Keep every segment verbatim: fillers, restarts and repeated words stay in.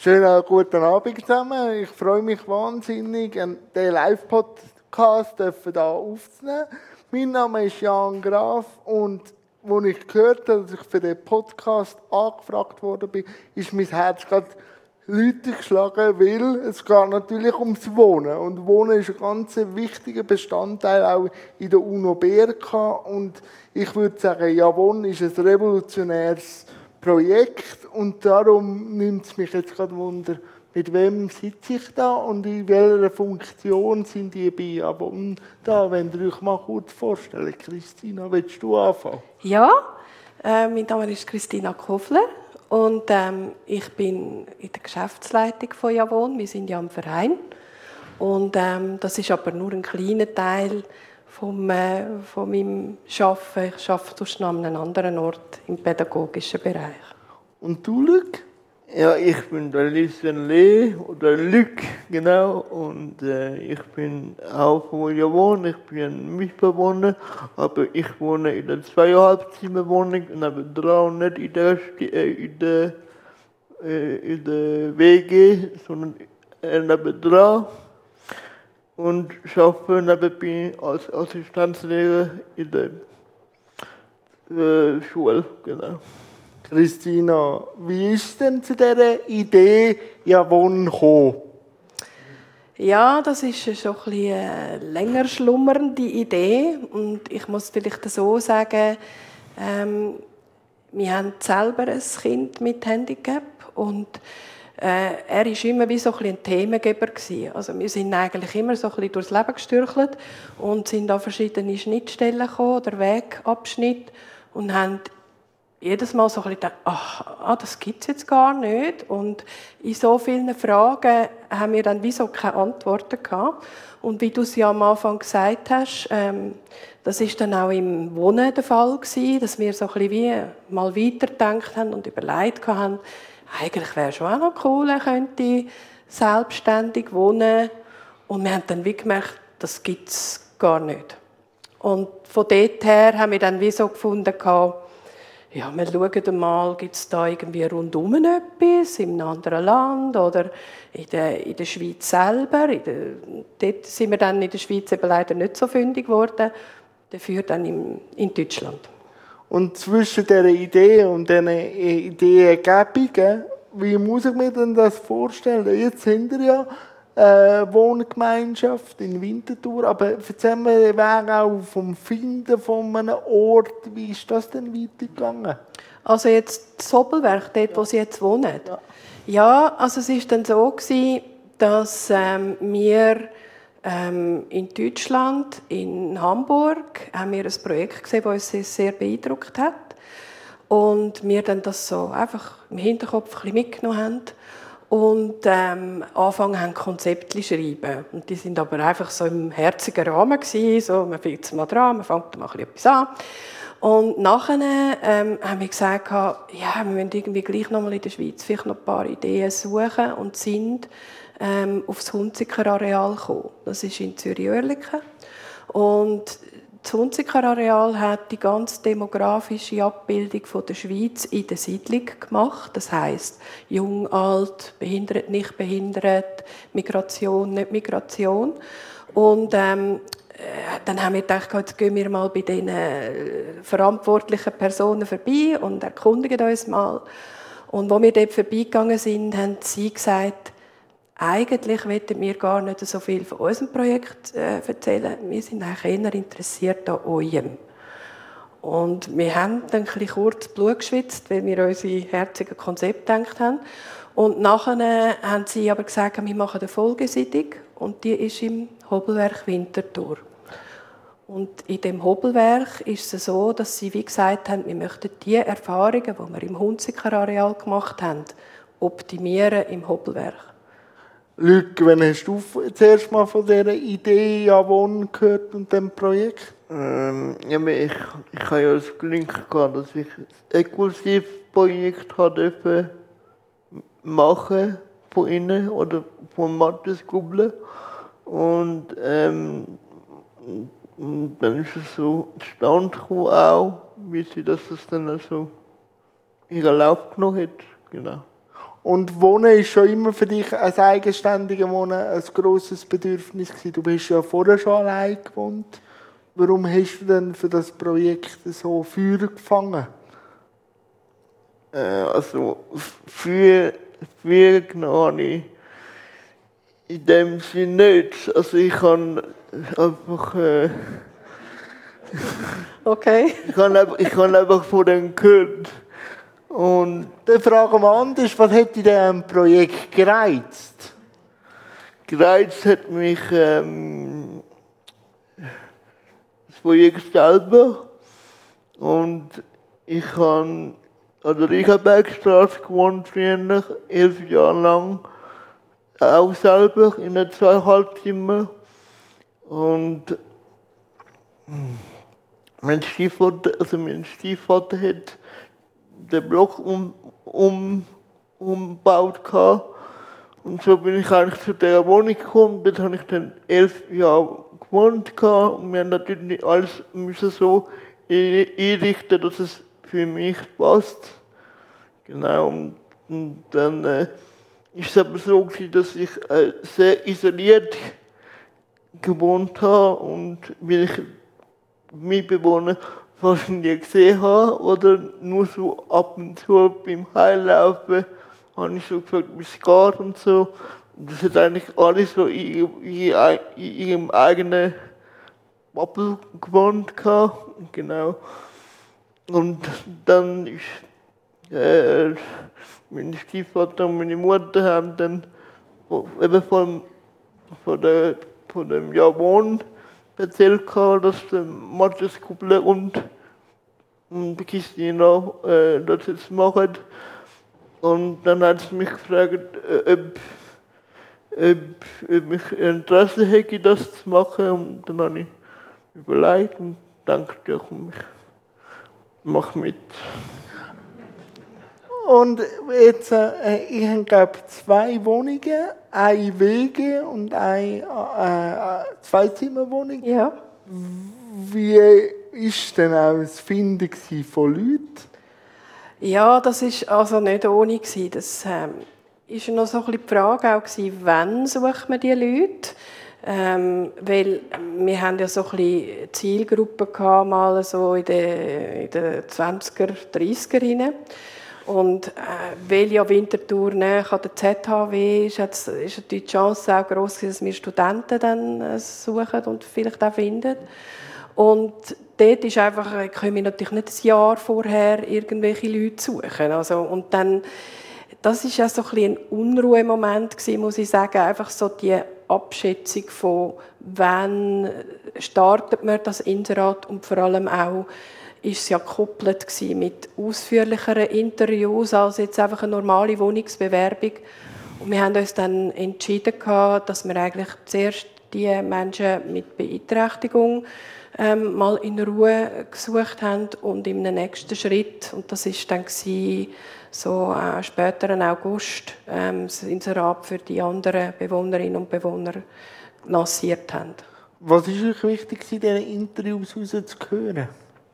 Schönen guten Abend zusammen. Ich freue mich wahnsinnig, den Live-Podcast hier aufzunehmen. Mein Name ist Jan Graf und als ich gehört habe, dass ich für den Podcast angefragt worden bin, ist mein Herz gerade läutig geschlagen, weil es geht natürlich ums Wohnen. Und Wohnen ist ein ganz wichtiger Bestandteil auch in der UNO B R K. Und ich würde sagen, ja, Wohnen ist ein revolutionäres Projekt und darum nimmt es mich jetzt gerade Wunder, mit wem sitze ich da und in welcher Funktion sind die bei Avon da, wenn ihr euch mal kurz vorstellt. Christina, willst du anfangen? Ja, äh, mein Name ist Christina Kofler und ähm, ich bin in der Geschäftsleitung von Javon. Wir sind ja im Verein und ähm, das ist aber nur ein kleiner Teil vom, äh, von meinem Arbeiten. Ich arbeite sonst noch an einem anderen Ort im pädagogischen Bereich. Und du, Luc? Ja, ich bin der Lucien Lee, oder Luc, genau, und äh, ich bin auch von Javon, ich bin ein Mitbewohner, aber ich wohne in der Zweieinhalb-Zimmer-Wohnung nebenan und nicht in der, äh, in der, äh, in der W G, sondern äh, nebenan. Und arbeite nebenbei als Assistenzlehrer in der äh, Schule, genau. Christina, wie ist es denn zu dieser Idee Javon gekommen? Ja, das ist schon ein bisschen eine länger schlummernde Idee und ich muss vielleicht so sagen, ähm, wir haben selber ein Kind mit Handicap und Äh, er war immer wie so ein, ein Themengeber gewesen. Also wir sind eigentlich immer so ein bisschen durchs Leben gestürchelt und sind an verschiedene Schnittstellen gekommen, oder Wegabschnitte, und haben jedes Mal so ein bisschen gedacht, ach, ah, das gibt es jetzt gar nicht. Und in so vielen Fragen haben wir dann wie so keine Antworten gehabt. Und wie du es ja am Anfang gesagt hast, ähm, das ist dann auch im Wohnen der Fall gewesen, dass wir so ein bisschen wie mal weitergedacht haben und überlegt haben, eigentlich wäre es schon auch noch cool, er könnte selbstständig wohnen. Und wir haben dann wie gemerkt, das gibt es gar nicht. Und von dort her haben wir dann wie so gefunden, ja, wir schauen mal, gibt es da irgendwie rundum etwas, in einem anderen Land oder in der, in der Schweiz selber. In der, dort sind wir dann in der Schweiz eben leider nicht so fündig geworden, dafür dann in, in Deutschland. Und zwischen dieser Idee und diesen Ideengebungen, wie muss ich mir denn das vorstellen? Jetzt sind wir ja eine Wohngemeinschaft in Winterthur, aber erzähl mir, wer auch vom Finden von einem Ort, wie ist das denn weitergegangen? Also jetzt das Hobelwerk, dort, wo sie jetzt wohnen? Ja, ja, also es war dann so gewesen, dass ähm, wir Ähm, in Deutschland, in Hamburg, haben wir ein Projekt gesehen, das uns sehr, sehr beeindruckt hat. Und wir dann das so einfach im Hinterkopf ein bisschen mitgenommen haben. Und ähm, angefangen haben, Konzepte zu schreiben. Und die sind aber einfach so im herzigen Rahmen gewesen, so, man fängt mal dran, man fängt mal etwas an. Und nachher ähm, haben wir gesagt, ja, wir müssen irgendwie gleich noch mal in der Schweiz vielleicht noch ein paar Ideen suchen und sind ähm, aufs Hunziker-Areal gekommen. Das ist in Zürich-Oerlikon. Und das Hunziker-Areal hat die ganze demografische Abbildung von der Schweiz in der Siedlung gemacht. Das heisst, jung, alt, behindert, nicht behindert, Migration, nicht Migration. Und ähm, dann haben wir gedacht, jetzt gehen wir mal bei den verantwortlichen Personen vorbei und erkundigen uns mal. Und als wir dort vorbeigegangen sind, haben sie gesagt, eigentlich wollten wir gar nicht so viel von unserem Projekt äh, erzählen. Wir sind eigentlich eher interessiert an eurem. Und wir haben dann ein bisschen kurz Blut geschwitzt, weil wir unsere herzigen Konzepte gedacht haben. Und nachher äh, haben sie aber gesagt, wir machen eine Folgesiedlung. Und die ist im Hobelwerk Winterthur. Und in dem Hobelwerk ist es so, dass sie wie gesagt haben, wir möchten die Erfahrungen, die wir im Hunziker-Areal gemacht haben, optimieren im Hobelwerk. Luc, wann hast du zuerst mal von dieser Idee Javon gehört und dem Projekt? Ähm, ja, ich, ich habe ja das Glück gehabt, dass ich ein Exklusivprojekt durfte machen von ihnen oder von Matthias Gubler. Und, ähm, und dann ist es so zustande gekommen auch, wie sie das dann so ihren Lauf genommen hat. Genau. Und Wohnen ist schon immer für dich als eigenständiger Wohnen ein grosses Bedürfnis gewesen. Du bist ja vorher schon allein gewohnt. Warum hast du denn für das Projekt so Feuer gefangen? Äh, also für, für genau nicht. In dem Sinne nicht. Also ich kann einfach... Äh, Okay. ich habe einfach, ich habe einfach von dem gehört. Und Dann fragen wir anders, was hat dich denn am Projekt gereizt? gereizt hat mich ähm, das Projekt selber. Und ich habe an der Rigabergstraße gewohnt, früher, elf Jahre lang. Auch selber in einem Zweieinhalbzimmer. Und mein Stiefvater, also mein Stiefvater hat den Block um, um, umgebaut gehabt. Und so bin ich eigentlich zu dieser Wohnung gekommen. Dort habe ich dann elf Jahre gewohnt gehabt. Und wir haben natürlich nicht alles müssen so einrichten, dass es für mich passt. Genau. Und, und dann äh, ist es aber so gewesen, dass ich äh, sehr isoliert gewohnt habe und wenn ich Mitbewohner fast nie gesehen habe oder nur so ab und zu beim Heilaufen, habe ich so gefragt, wie es geht und so. Und das hat eigentlich alles so in, in, in ihrem eigenen Bubble gewohnt gehabt. Genau. Und dann ist äh, mein Stiefvater und meine Mutter haben dann eben von, von, der, von dem Jahr Wohnen erzählt, dass der Matthias Kuppler und, und Christina äh, das jetzt machen. Und dann hat sie mich gefragt, äh, ob, ob, ob ich Interesse hätte, das zu machen. Und dann habe ich überlegt und gedacht, ja komm, ich mach mit. Und jetzt, äh, ich habe, glaube zwei Wohnungen, eine W G und eine äh, Zweizimmerwohnung. Ja. Wie war denn auch das Finden von Leuten? Ja, das war also nicht ohne. Das ähm, ist noch so ein bisschen die Frage auch gewesen, wann sucht man die Leute? Ähm, weil wir haben ja so ein bisschen Zielgruppen gehabt, mal so in den, in den zwanziger, dreissiger rein. Und äh, weil ja Winterthur näher an der Z H W ist, ist natürlich die Chance auch gross, dass wir Studenten dann äh, suchen und vielleicht auch finden. Und dort ist einfach, können wir natürlich nicht ein Jahr vorher irgendwelche Leute suchen. Also, und dann, das ist ja so ein bisschen ein Unruhemoment gewesen, muss ich sagen, einfach so die Abschätzung von, wann startet man das Inserat und vor allem auch, ist es ja gekoppelt mit ausführlicheren Interviews als jetzt einfach eine normale Wohnungsbewerbung. Und wir haben uns dann entschieden, dass wir eigentlich zuerst die Menschen mit Beeinträchtigung ähm, mal in Ruhe gesucht haben und im nächsten Schritt, und das ist dann gewesen, so äh, späteren August, ähm, das Inserat für die anderen Bewohnerinnen und Bewohner lanciert haben. Was ist euch wichtig, in diesen Interviews rauszuhören?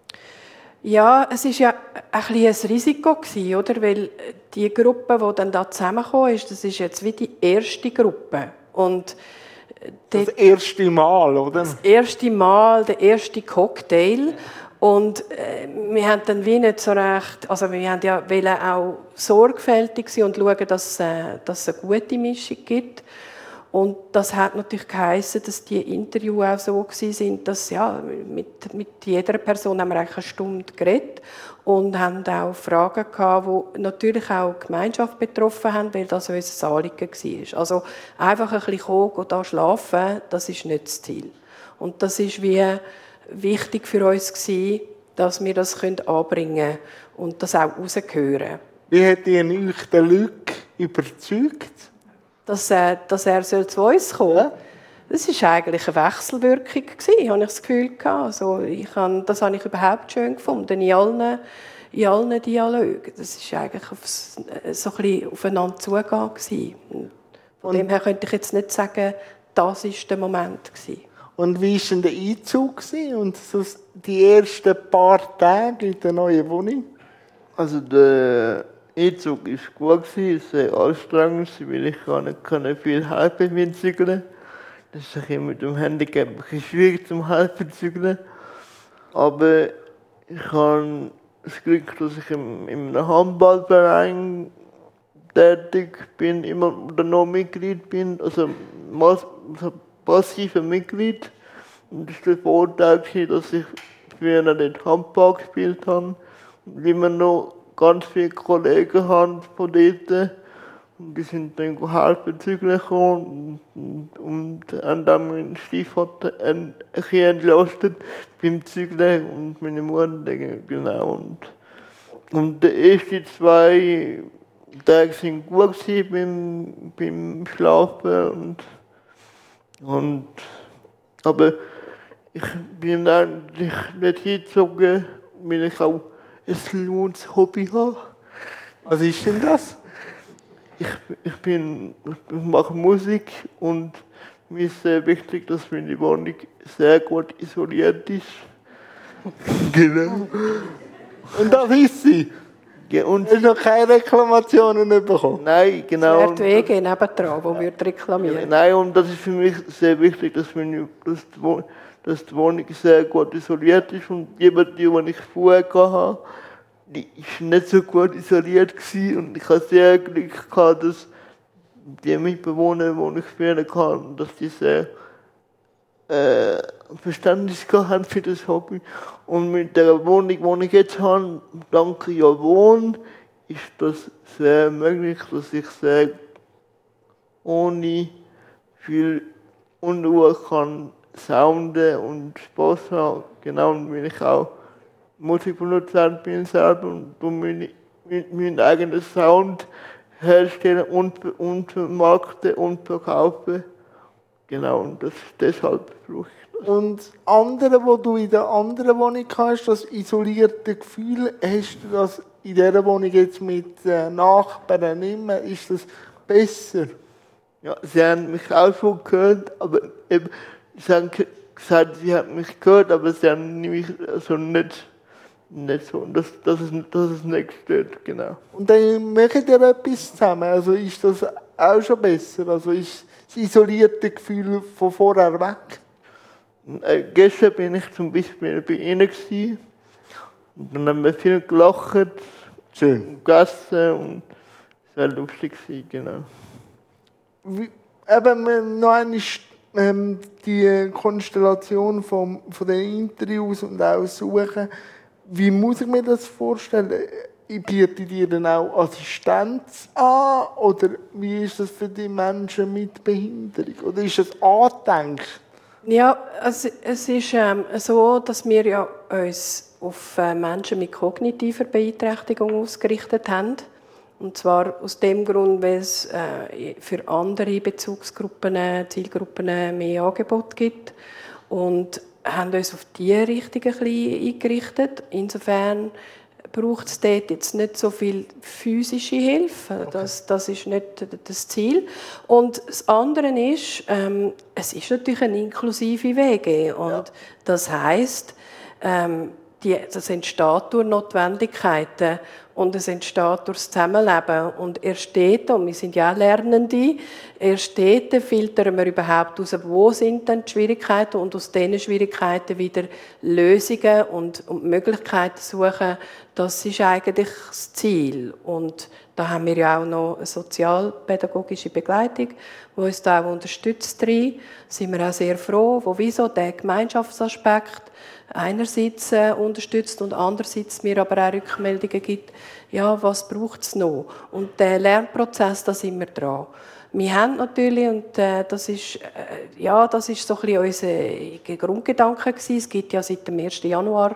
Ja, es war ja ein, ein Risiko gewesen, oder? Weil die Gruppe, die dann da zusammengekommen ist, das ist jetzt wie die erste Gruppe. Und das erste Mal, oder? Das erste Mal, der erste Cocktail. Und äh, wir haben dann wie nicht so recht, also wir haben ja wollen auch sorgfältig sein und schauen, dass, äh, dass es eine gute Mischung gibt. Und das hat natürlich geheissen, dass die Interviews auch so waren, dass ja, mit, mit jeder Person haben wir eigentlich eine Stunde geredet und haben auch Fragen gehabt, die natürlich auch die Gemeinschaft betroffen haben, weil das unser Anliegen war. Also einfach ein bisschen kommen und da schlafen, das ist nicht das Ziel. Und das ist wie wichtig für uns gewesen, dass wir das anbringen können und das auch rausgehören. Wie hat ihr euch den Luc überzeugt? Dass er, dass er zu uns kommen soll. Das war eigentlich eine Wechselwirkung, habe ich das Gefühl. Also ich habe, das habe ich überhaupt schön gefunden, in allen, in allen Dialogen. Das war eigentlich auf, so ein bisschen aufeinander zugehen. Von und dem her könnte ich jetzt nicht sagen, das war der Moment. Und wie war denn der Einzug und so die ersten paar Tage in der neuen Wohnung? Also der Einzug war gut, sehr anstrengend, weil ich gar nicht viel helfen mit Zügeln. Das ist ein mit dem Handicap ein bisschen schwierig zum helfen zügeln. Aber ich habe das Glück, dass ich im, in einem Handballverein tätig bin, immer oder noch Mitglied bin, also, also passiver Mitglied. Und das war der Vorteil, dass ich früher dort Handball gespielt habe und immer noch ganz viele Kollegen haben von dort. Und die sind dann helfen zügeln gekommen und, und, und haben dann meinen Stiefvater ein bisschen entlastet beim Zügeln und meine Mutter, genau. Und, und die ersten zwei Tage waren gut beim, beim Schlafen. Und, und, aber ich bin eigentlich nicht hingezogen, weil ich auch ein lohnes Hobby habe. Was ist denn das? Ich, ich, bin, ich mache Musik und mir ist sehr wichtig, dass meine Wohnung sehr gut isoliert ist. Genau. Und das ist sie? Ja, und hast du noch keine Reklamationen bekommen? Nein, genau. Es wäre die W G nebendran, die würde reklamieren. Nein, und das ist für mich sehr wichtig, dass, meine, dass, die, Wohnung, dass die Wohnung sehr gut isoliert ist. Und die, die ich vorher hatte, die war nicht so gut isoliert gewesen. Und ich hatte sehr Glück gehabt, dass die Mitbewohner, die ich früher hatte, dass die sehr äh, Verständnis haben für das Hobby. Und mit der Wohnung, die ich jetzt habe, dank Javon, ist das sehr möglich, dass ich sehr ohne viel Unruhe kann sounden und Spaß haben. Genau, weil ich auch Musikproduzent bin selber und meine, meinen eigenen Sound herstellen und, und vermarkten und verkaufen. Genau, und das, deshalb brauche ich das. Und andere, wo du in der anderen Wohnung hast, das isolierte Gefühl, hast du das in dieser Wohnung jetzt mit äh, Nachbarn nicht mehr? Ist das besser? Ja, sie haben mich auch schon gehört, aber eben, sie haben gesagt, sie haben mich gehört, aber sie haben mich also nicht, nicht so. Das, das, ist, das ist nicht gestört, genau. Und dann machen ihr etwas zusammen. Also ist das auch schon besser? Also ist das isolierte Gefühl von vorher weg? Äh, gestern bin ich zum Beispiel bei ihnen gewesen. Und dann haben wir viel gelacht. Schön. Und gegessen und es war lustig gewesen, genau. Wie, eben noch einmal ähm, die Konstellation vom, von den Interviews und auch Suchen. Wie muss ich mir das vorstellen? Ich biete dir dann auch Assistenz an? Oder wie ist das für die Menschen mit Behinderung? Oder ist das angedenkt? Ja, also es ist ähm, so, dass wir ja uns auf äh, Menschen mit kognitiver Beeinträchtigung ausgerichtet haben. Und zwar aus dem Grund, weil es äh, für andere Bezugsgruppen, Zielgruppen mehr Angebot gibt. Und haben uns auf diese Richtung ein bisschen eingerichtet. Insofern braucht es dort jetzt nicht so viel physische Hilfe. Das, das ist nicht das Ziel. Und das andere ist, ähm, es ist natürlich eine inklusive W G. Und ja. Das heisst, ähm, die, das entsteht durch Notwendigkeiten und es entsteht durch das Zusammenleben. Und erst dort, und wir sind ja auch Lernende, erst dort filtern wir überhaupt heraus, wo sind denn die Schwierigkeiten und aus diesen Schwierigkeiten wieder Lösungen und, und Möglichkeiten suchen. Das ist eigentlich das Ziel. Und da haben wir ja auch noch eine sozialpädagogische Begleitung, die uns da auch unterstützt. Da sind wir auch sehr froh, wo wieso der Gemeinschaftsaspekt einerseits äh, unterstützt und andererseits mir aber auch Rückmeldungen gibt, ja, was braucht es noch? Und der Lernprozess, da sind wir dran. Wir haben natürlich, und äh, das ist, äh, ja, das ist so ein bisschen unser Grundgedanke gewesen. Es gibt ja seit dem ersten Januar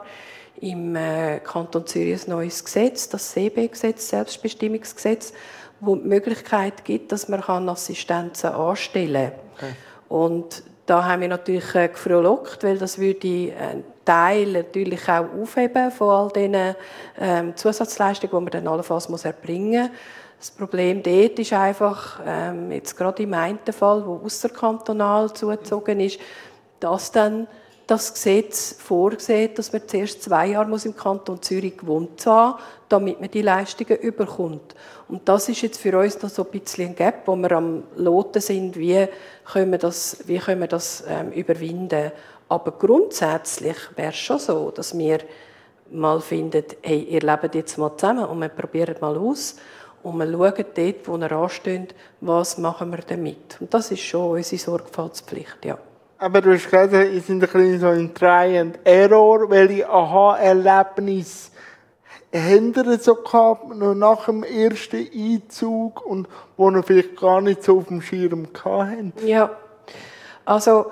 im äh, Kanton Zürich ein neues Gesetz, das C B-Gesetz, Selbstbestimmungsgesetz, wo die Möglichkeit gibt, dass man Assistenzen anstellen kann. Okay. Und da haben wir natürlich äh, gefrohlockt, weil das würde einen Teil natürlich auch aufheben von all diesen ähm, Zusatzleistungen, die man dann allenfalls muss erbringen muss. Das Problem dort ist einfach, ähm, jetzt gerade im einen Fall, wo ausserkantonal zugezogen ist, dass dann das Gesetz vorsieht, dass man zuerst zwei Jahre muss im Kanton Zürich gewohnt haben, damit man die Leistungen überkommt. Und das ist jetzt für uns noch so ein bisschen ein Gap, wo wir am Loten sind, wie können wir das, wie können wir das ähm, überwinden. Aber grundsätzlich wäre es schon so, dass wir mal finden, hey, ihr lebt jetzt mal zusammen und wir probieren mal aus und wir schauen dort, wo wir anstehen, was machen wir damit. Und das ist schon unsere Sorgfaltspflicht, ja. Aber du hast gesagt, ihr seid ein bisschen so in Try and Error, welche Aha-Erlebnisse habt ihr so gehabt, noch nach dem ersten Einzug und wo ihr vielleicht gar nicht so auf dem Schirm hatten? Ja, also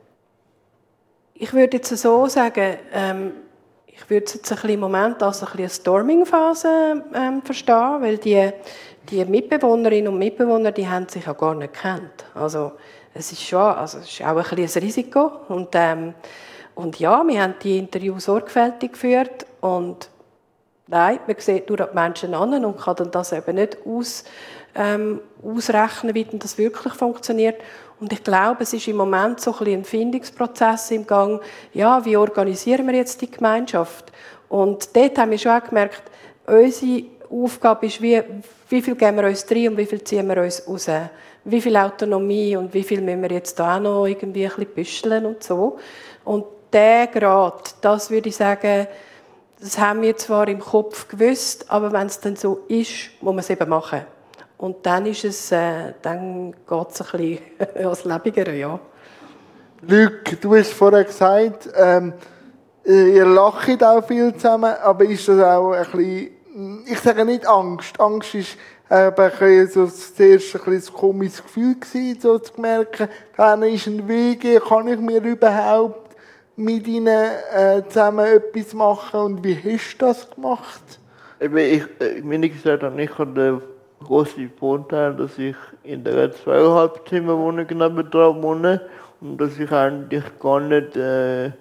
ich würde jetzt so sagen, ähm, ich würde es jetzt ein bisschen im Moment als ein bisschen eine Storming-Phase ähm, verstehen, weil die, die Mitbewohnerinnen und Mitbewohner, die haben sich ja gar nicht gekannt. Also es ist schon, also es ist auch ein bisschen ein Risiko. Und, ähm, und ja, wir haben die Interviews sorgfältig geführt und nein, man sieht nur die Menschen an und kann dann das eben nicht aus, ähm, ausrechnen, wie denn das wirklich funktioniert. Und ich glaube, es ist im Moment so ein bisschen ein Findungsprozess im Gang. Ja, wie organisieren wir jetzt die Gemeinschaft? Und dort haben wir schon auch gemerkt, unsere Aufgabe ist, wie, wie viel geben wir uns rein und wie viel ziehen wir uns raus? Wie viel Autonomie und wie viel müssen wir jetzt da auch noch irgendwie ein bisschen büscheln und so. Und der Grad, das würde ich sagen, das haben wir zwar im Kopf gewusst, aber wenn es dann so ist, muss man es eben machen. Und dann ist es, äh, dann geht es ein bisschen als lebiger, ja. Luc, du hast vorher gesagt, ähm, ihr lacht auch viel zusammen, aber ist das auch ein bisschen, ich sage nicht Angst, Angst ist äh, ein bisschen so zuerst ein bisschen ein komisches Gefühl gewesen, so zu merken, da ist ein Weg, kann ich mir überhaupt mit ihnen äh, zusammen etwas machen und wie hast du das gemacht? Ich, wie ich gesagt habe, ich habe den großen Vorteil, dass ich in der zweieinhalb Zimmer Wohnung nebenan wohne und dass ich eigentlich gar nicht äh,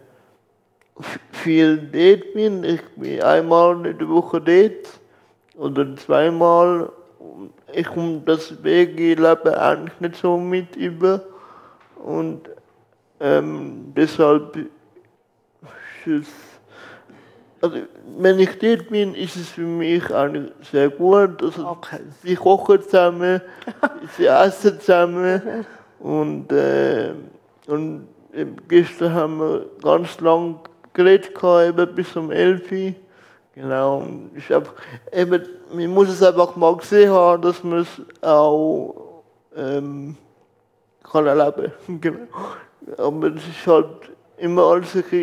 viel dort bin. Ich bin einmal in der Woche dort oder zweimal. Ich komme das Wegeleben eigentlich nicht so mit über und ähm, deshalb ist es, also wenn ich dort bin, ist es für mich eigentlich sehr gut. Also, Okay. Sie kochen zusammen, sie essen zusammen und, äh, und eben gestern haben wir ganz lang geredet, eben bis um elf Uhr. Genau, und ich hab, eben, man muss es einfach mal gesehen haben, dass man es auch ähm, kann erleben kann. Genau. Aber es ist halt immer alles ein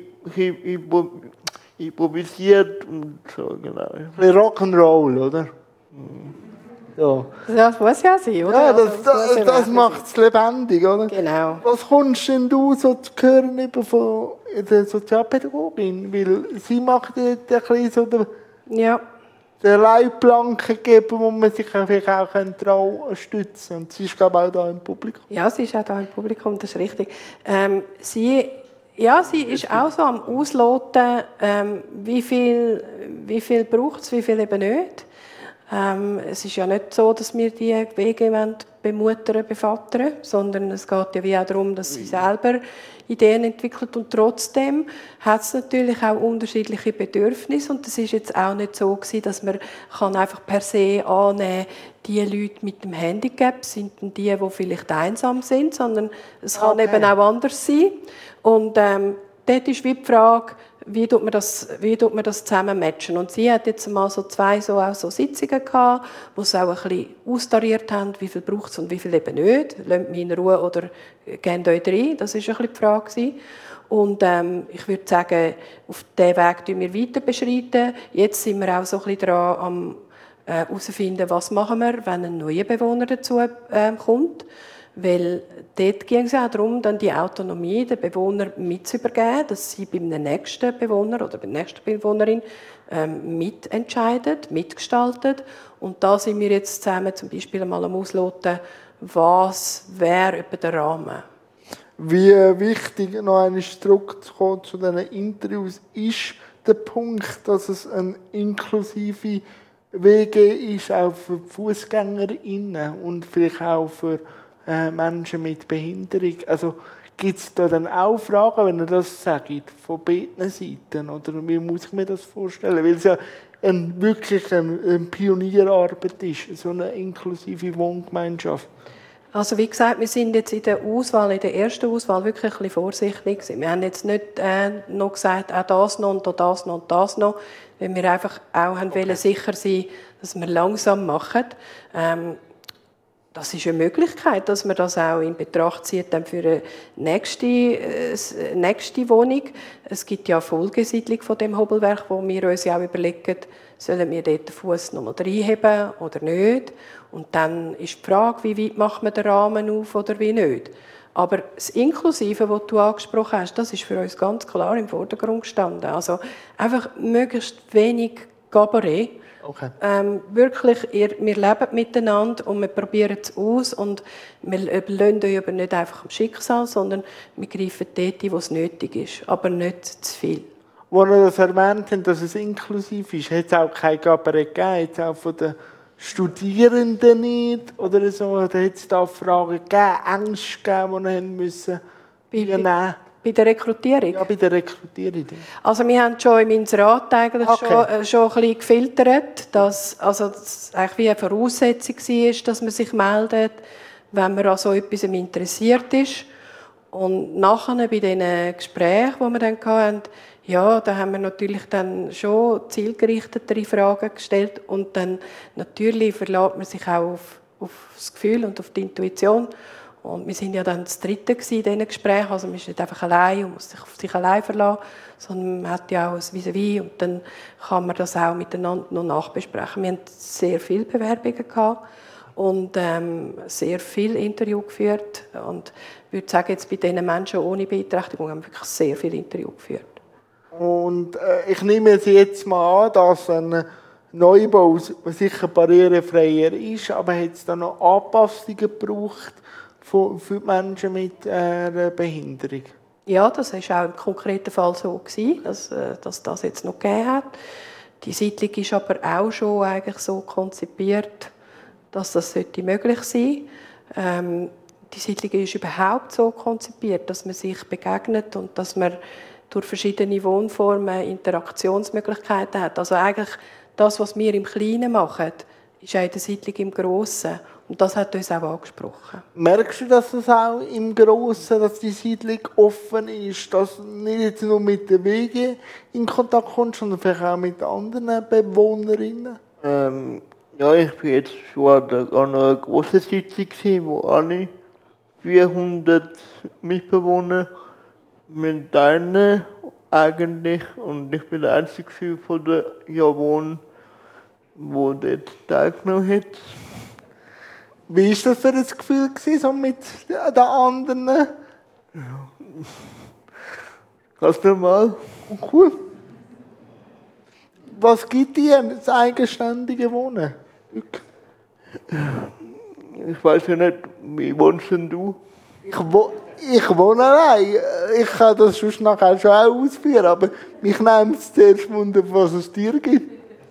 bisschen improvisiert und so, genau. Ein bisschen Rock'n'Roll, oder? Mhm. Ja. Das muss ja sein, oder? Ja, das, Also, das, muss ja das wirklich macht es lebendig, oder? Genau. Was kommst denn du so zu hören über von der Sozialpädagogin? Weil sie macht ja ein bisschen so den, Ja. den Leitplanken geben, wo man sich vielleicht auch daran stützen kann. Und sie ist, glaube ich, auch da im Publikum. Ja, sie ist auch da im Publikum, das ist richtig. Ähm, sie, ja, sie ist auch so am Ausloten, ähm, wie viel, wie viel braucht es, wie viel eben nicht. Ähm, es ist ja nicht so, dass wir die Wege bemuttern, bevattern, sondern es geht ja wie auch darum, dass sie selber Ideen entwickelt und trotzdem hat es natürlich auch unterschiedliche Bedürfnisse und es ist jetzt auch nicht so gewesen, dass man kann einfach per se annehmen, die Leute mit dem Handicap sind die, die vielleicht einsam sind, sondern es kann Okay. eben auch anders sein und ähm, dort ist wie die Frage, wie tut man das, wie tut man das zusammen matchen? Und sie hat jetzt mal so zwei so, auch so Sitzungen gehabt, wo sie auch ein bisschen austariert haben, wie viel braucht es und wie viel eben nicht. Lasst mich in Ruhe oder geht euch rein? Das war ein bisschen die Frage. Und ähm, ich würde sagen, auf diesen Weg tun wir weiter beschreiten. Jetzt sind wir auch so ein bisschen dran am herausfinden, äh, was machen wir, wenn ein neuer Bewohner dazu äh, kommt. Weil dort ging es auch darum, dann die Autonomie der Bewohner mitzuübergeben, dass sie beim nächsten Bewohner oder bei der nächsten Bewohnerin ähm, mitentscheiden, mitgestalten. Und da sind wir jetzt zusammen zum Beispiel einmal am Ausloten, was wäre etwa der Rahmen. Wie wichtig, noch einmal zurückzukommen zu diesen Interviews, ist der Punkt, dass es eine inklusive Wege ist, auch für FußgängerInnen und vielleicht auch für Menschen mit Behinderung. Also gibt es da dann auch Fragen, wenn ihr das sagt, von beiden Seiten? Oder wie muss ich mir das vorstellen? Weil es ja ein, wirklich eine, eine Pionierarbeit ist, so eine inklusive Wohngemeinschaft. Also wie gesagt, wir sind jetzt in der Auswahl, in der ersten Auswahl wirklich ein bisschen vorsichtig gewesen. Wir haben jetzt nicht äh, noch gesagt, auch das noch und das noch und das noch, weil wir einfach auch haben okay. wollen sicher sein, dass wir langsam machen. Ähm, das ist eine Möglichkeit, dass man das auch in Betracht zieht dann für eine nächste, äh, nächste Wohnung. Es gibt ja eine Folgesiedlung von dem Hobelwerk, wo wir uns ja auch überlegen, sollen wir dort den Fuss nochmal reinheben oder nicht. Und dann ist die Frage, wie weit macht man den Rahmen auf oder wie nicht. Aber das Inklusive, das du angesprochen hast, das ist für uns ganz klar im Vordergrund gestanden. Also einfach möglichst wenig Gabaret. Okay. Ähm, wirklich, ihr, wir leben miteinander und wir probieren es aus und wir lassen euch aber nicht einfach am Schicksal, sondern wir greifen dort, wo es nötig ist, aber nicht zu viel. Als ihr das erwähnt habt, dass es inklusiv ist, hat es auch kein Gabaret gegeben, jetzt auch von den Studierenden nicht oder so, oder hat es da Fragen gegeben, Ängste gegeben, die haben müssen bei, bei der Rekrutierung? Ja, bei der Rekrutierung. Also wir haben schon im Inserat eigentlich okay. schon, äh, schon ein bisschen gefiltert, dass also das eigentlich wie eine Voraussetzung war, dass man sich meldet, wenn man an so etwas interessiert ist. Und nachher bei diesen Gesprächen, die wir dann hatten, ja, da haben wir natürlich dann schon zielgerichtetere Fragen gestellt und dann natürlich verlässt man sich auch auf, auf das Gefühl und auf die Intuition. Und wir sind ja dann das Dritte in diesen Gesprächen, also man ist nicht einfach allein und muss sich auf sich allein verlassen, sondern man hat ja auch ein Vis-à-vis und dann kann man das auch miteinander noch nachbesprechen. Wir hatten sehr viele Bewerbungen gehabt und ähm, sehr viele Interviews geführt und ich würde sagen, jetzt bei diesen Menschen ohne Beeinträchtigung haben wir wirklich sehr viele Interviews geführt. Und äh, ich nehme Sie jetzt mal an, dass ein Neubau sicher barrierefreier ist, aber hat es da noch Anpassungen gebraucht für, für die Menschen mit äh, einer Behinderung? Ja, das war auch im konkreten Fall so gewesen, dass, äh, dass das jetzt noch gegeben hat. Die Siedlung ist aber auch schon eigentlich so konzipiert, dass das möglich sein sollte. Ähm, die Siedlung ist überhaupt so konzipiert, dass man sich begegnet und dass man durch verschiedene Wohnformen Interaktionsmöglichkeiten hat. Also eigentlich das, was wir im Kleinen machen, ist auch in der Siedlung im Grossen. Und das hat uns auch angesprochen. Merkst du, dass das auch im Grossen, dass die Siedlung offen ist, dass du nicht jetzt nur mit den Wegen in Kontakt kommst, sondern vielleicht auch mit anderen Bewohnerinnen? Ähm, ja, ich bin jetzt schon an einer grossen Sitzung, wo alle vierhundert Mitbewohner mit deinen eigentlich und ich bin der Einzige von der Javon, der dort teilgenommen hat. Wie war das für ein Gefühl gewesen, so mit den anderen? Ja. Ganz normal. Cool. Was gibt dir das eigenständige Wohnen? Ich weiß ja nicht, wie wohnst denn du? Ich, wo, ich wohne allein. Ich kann das sonst nachher schon auch ausführen, aber mich nimmt es zuerst wunder, was es dir gibt.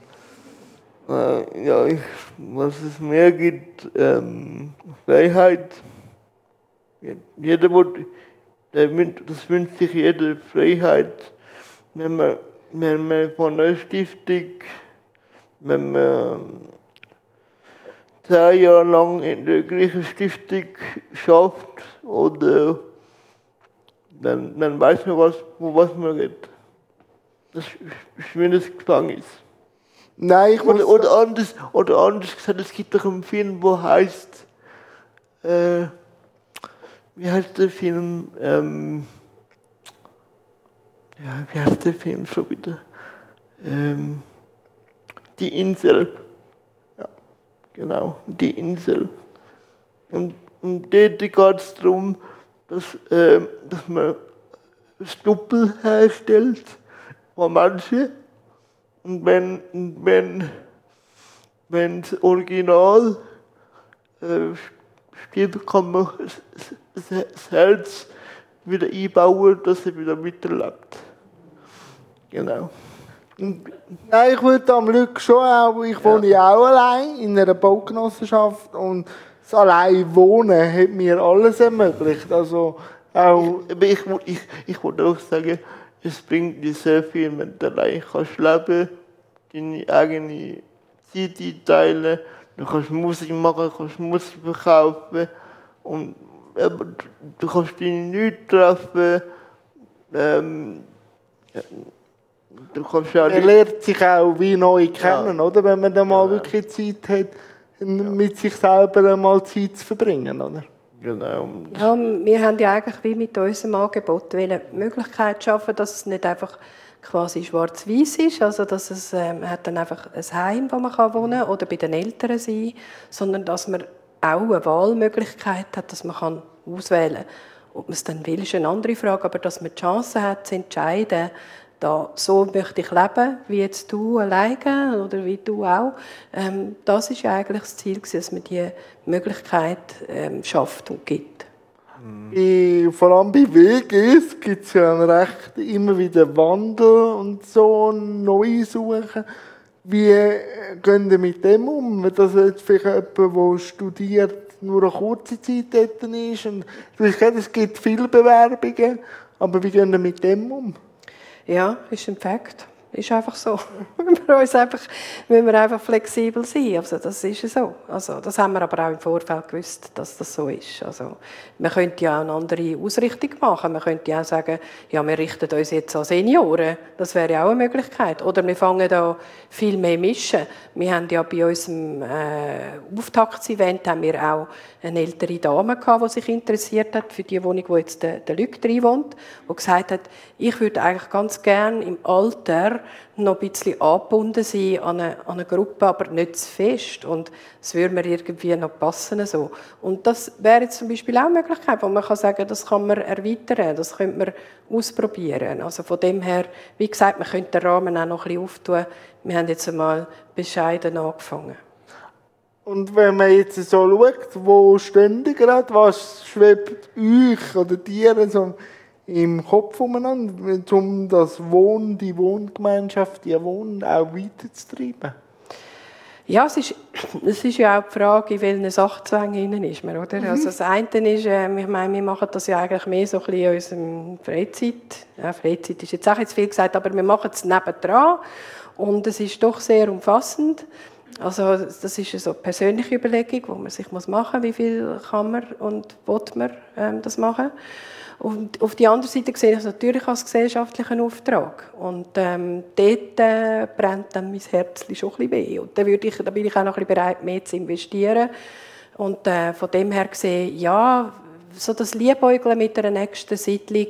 Äh, ja, ich, was es mir gibt, ähm, Freiheit. Jeder, das wünscht sich jede Freiheit. Wenn man, wenn man von einer Stiftung, wenn man zehn Jahre lang in der gleichen Stiftung schafft, oder dann, dann weiß man, was, wo was man redet. Das ist wie ein Gefängnis. Nein, ich muss oder, oder, anders, oder anders gesagt, es gibt doch einen Film, der heißt, äh, wie heißt der Film? Ähm, ja, wie heißt der Film schon wieder? Ähm, Die Insel. Ja, genau, Die Insel. Und, und dort geht es darum, dass, äh, dass man das Doppel herstellt von manchen. Und wenn, wenn, wenn das Original äh, spielt, kann man das, das Herz wieder einbauen, dass er wieder weiterlebt. Genau. Nein, ich würde am Glück schon auch, ich wohne ja auch allein in einer Baugenossenschaft und das allein Wohnen hat mir alles ermöglicht. Also Auch, Aber ich, mu- ich, ich wollte auch sagen, es bringt dir sehr viel, wenn du allein kannst leben, deine eigene Zeit einteilen, du kannst Musik machen, kannst Musik verkaufen und eben, du du kannst deine Leute treffen, ähm, du kannst ja man Leute, lernt sich auch wie neu kennen, Ja. oder? Wenn man dann mal Genau. wirklich Zeit hat, mit sich selber einmal Zeit zu verbringen, oder? genau, Ja, wir haben ja eigentlich wie mit unserem Angebot eine Möglichkeit schaffen, dass es nicht einfach quasi schwarz-weiß ist, also dass es ähm, man hat dann einfach ein Heim, wo man kann wohnen oder bei den Eltern sein, sondern dass man auch eine Wahlmöglichkeit hat, dass man kann auswählen kann. Ob man es dann will, ist eine andere Frage, aber dass man die Chance hat, zu entscheiden, da, so möchte ich leben, wie jetzt du alleine oder wie du auch. Ähm, das ist ja eigentlich das Ziel, dass man diese Möglichkeit ähm, schafft und gibt. Bei, vor allem bei W Gs gibt es ja einen recht immer wieder Wandel und so, neue Suchen. Wie äh, gehen ihr mit dem um? Wenn das jetzt vielleicht jemand, der studiert, nur eine kurze Zeit dort ist. Und du hast gesagt, es gibt viele Bewerbungen, aber wie gehen ihr mit dem um? Ja, ist ein Fakt. Ist einfach so. wir uns einfach, müssen wir einfach flexibel sein. Also das ist so. Also das haben wir aber auch im Vorfeld gewusst, dass das so ist. Also man könnte ja auch eine andere Ausrichtung machen. Man könnte ja auch sagen, ja, wir richten uns jetzt an Senioren. Das wäre ja auch eine Möglichkeit. Oder wir fangen da viel mehr mischen. Wir haben ja bei unserem äh, Auftaktsevent haben wir auch eine ältere Dame gehabt, die sich interessiert hat für die Wohnung, wo jetzt der, der Luc drin wohnt, die gesagt hat, ich würde eigentlich ganz gerne im Alter noch ein bisschen angebunden sein an eine, an eine Gruppe, aber nicht zu fest. Und es würde mir irgendwie noch passen. So. Und das wäre jetzt zum Beispiel auch eine Möglichkeit, wo man kann sagen, das kann man erweitern, das könnte man ausprobieren. Also von dem her, wie gesagt, man könnte den Rahmen auch noch ein bisschen auftun. Wir haben jetzt einmal bescheiden angefangen. Und wenn man jetzt so schaut, wo stehen die gerade, was schwebt euch oder dir so im Kopf umeinander, um das Wohnen, die Wohngemeinschaft, die Wohnen auch weiterzutreiben? Ja, es ist, es ist ja auch die Frage, in welchen Sachzwängen ist man, oder? Mhm. Also das eine ist, äh, ich meine, wir machen das ja eigentlich mehr so ein bisschen in unserem Freizeit. Ja, Freizeit ist jetzt auch jetzt viel gesagt, aber wir machen es nebendran und es ist doch sehr umfassend. Also das ist so eine persönliche Überlegung, wo man sich machen muss, wie viel kann man und will man ähm, das machen. Und auf die andere Seite sehe ich es natürlich als gesellschaftlichen Auftrag. Und ähm, dort äh, brennt dann mein Herz schon ein bisschen weh. Und da, würde ich, da bin ich auch noch ein bisschen bereit, mehr zu investieren. Und äh, von dem her gesehen, ja, so das Liebäugeln mit einer nächsten Siedlung,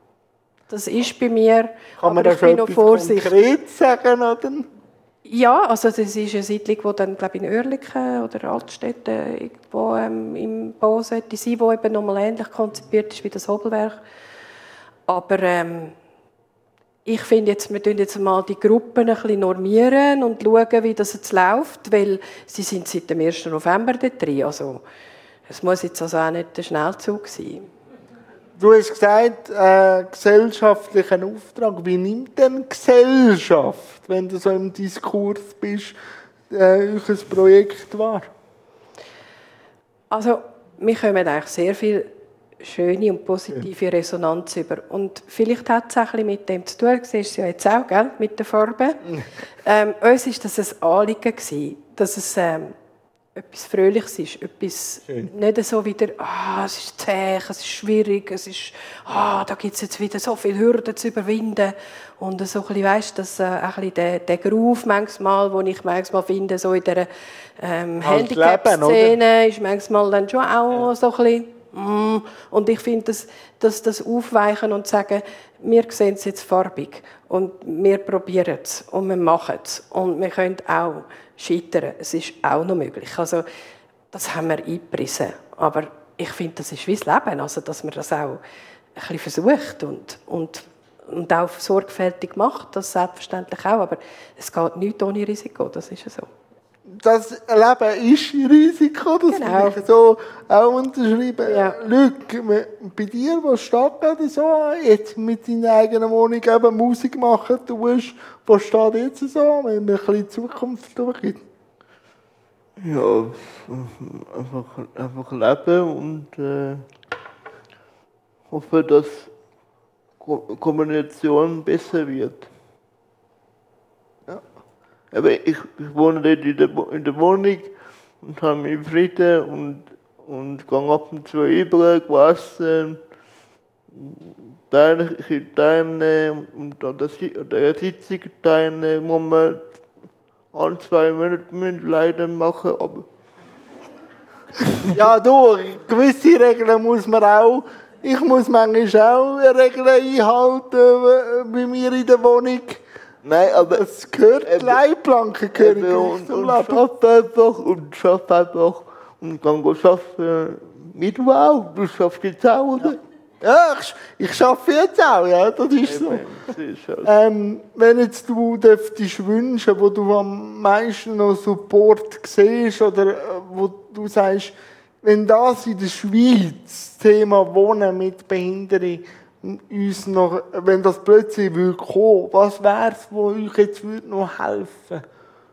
das ist bei mir. Kann man aber da ich bin noch etwas vorsichtig. konkret sagen, oder? Ja, also das ist eine Siedlung, die dann, glaube ich, in Oerlikon oder Altstädten irgendwo ähm, im Bau sollte sein, die eben nochmal ähnlich konzipiert ist wie das Hobelwerk. Aber ähm, ich finde jetzt, wir tun jetzt mal die Gruppen ein bisschen normieren und schauen, wie das jetzt läuft, weil sie sind seit dem ersten November dort drin. Also es muss jetzt also auch nicht der Schnellzug sein. Du hast gesagt, äh, gesellschaftlichen Auftrag. Wie nimmt denn Gesellschaft, wenn du so im Diskurs bist, äh, euch ein Projekt wahr? Also, wir kommen eigentlich sehr viel schöne und positive Resonanz über. Und vielleicht hat es auch ein bisschen mit dem zu tun, du siehst es ja jetzt auch, gell, mit den Farben. ähm, uns war das ein Anliegen gewesen, dass es ähm, etwas Fröhliches ist, etwas Schön. Nicht so wieder, ah, es ist zäh, es ist schwierig, es ist, ah, da gibt es jetzt wieder so viele Hürden zu überwinden. Und so ein bisschen, weißt, dass äh, ein bisschen der, der Groove manchmal, den ich manchmal finde, so in der ähm, Handicap-Szene, ist manchmal dann schon auch ja. so ein bisschen, mm. Und ich finde, dass, dass das Aufweichen und sagen, wir sehen es jetzt farbig und wir probieren es und wir machen es und wir können auch scheitern. Es ist auch noch möglich. Also, das haben wir eingepriesen. Aber ich finde, das ist wie das Leben. Also, dass man das auch ein bisschen versucht und, und, und auch sorgfältig macht. Das selbstverständlich auch. Aber es geht nichts ohne Risiko. Das ist so. Das Leben ist Risiko. Das genau. will ich so auch unterschreiben. Ja. Luc, bei dir, was steht gerade so, jetzt mit deiner eigenen Wohnung eben Musik machen tust, was steht jetzt so, wenn man ein bisschen Zukunft durchgeht? Ja, einfach, einfach leben und, äh, hoffe, dass Ko- Kommunikation besser wird. Ja. Aber ich, ich wohne dort in der, Wo- in der Wohnung und habe mich Frieden und, und gehe ab und zu über, gewaschen, teilnehmen und an der, Si- an der Sitzung teilnehmen, wo man alle zwei Monate leider machen, aber Ja, du, gewisse Regeln muss man auch. Ich muss manchmal auch Regeln einhalten äh, bei mir in der Wohnung. nein, aber Es gehört, die Leitplanken gehören eben, gleich und, zum und Leben. schaff einfach und schaff einfach und dann go schaffen mit du auch, du schaffst jetzt auch, oder? Ja, ich, ich arbeite jetzt auch, ja, das ist so. Eben, das ist halt. Ähm, wenn jetzt du dürftest wünschen, wo du am meisten noch Support siehst oder äh, wo du sagst, wenn das in der Schweiz, das Thema Wohnen mit Behinderung, uns noch, wenn das plötzlich würde kommen, was wäre es, wo euch jetzt würde noch helfen?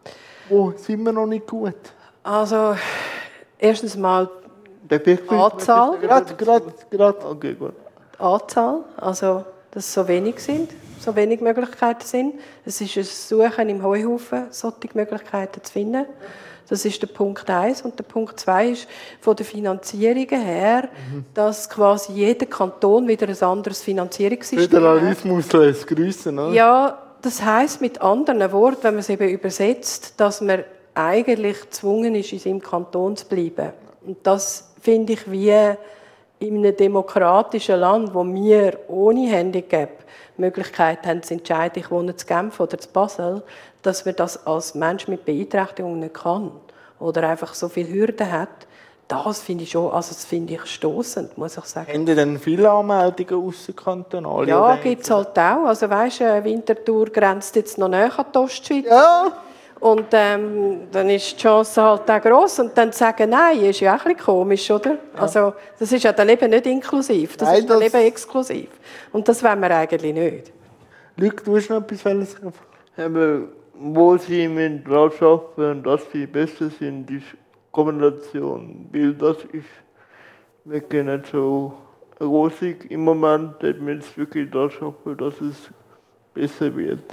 Wo sind wir noch nicht gut? Also, erstens mal Der Perfekt- Anzahl. Gerade, gerade, gerade. Okay, gut. die Anzahl, also dass es so wenig sind, so wenig Möglichkeiten sind. Es ist ein Suchen im Heuhaufen, solche Möglichkeiten zu finden. Das ist der Punkt eins. Und der Punkt zwei ist von der Finanzierung her, dass quasi jeder Kanton wieder ein anderes Finanzierungssystem hat. Föderalismus lässt grüßen, oder? Ja, das heisst mit anderen Worten, wenn man es eben übersetzt, dass man eigentlich gezwungen ist, in seinem Kanton zu bleiben. Und das finde ich wie in einem demokratischen Land, wo wir ohne Handicap die Möglichkeit haben, zu entscheiden, ich wohne in Genf oder in Basel, dass man das als Mensch mit Beeinträchtigung nicht kann oder einfach so viele Hürden hat. Das finde ich schon, also das finde ich stossend, muss ich sagen. Haben die denn viele Anmeldungen ausserkantonal? Ja, gibt es halt auch. Also weisst, äh, Winterthur grenzt jetzt noch näher an die Ostschweiz. Ja, Und ähm, dann ist die Chance halt auch gross. Und dann zu sagen, nein, ist ja auch ein bisschen komisch, oder? Also, das ist ja dann eben nicht inklusiv, das Nein, ist dann das- eben exklusiv. Und das wollen wir eigentlich nicht. Luc, du hast noch etwas sagen? Aber wo sie mit dran arbeiten, dass sie besser sind, ist Kommunikation. Weil das ist wirklich nicht so rosig im Moment, dass wir jetzt wirklich dran arbeiten, dass es besser wird.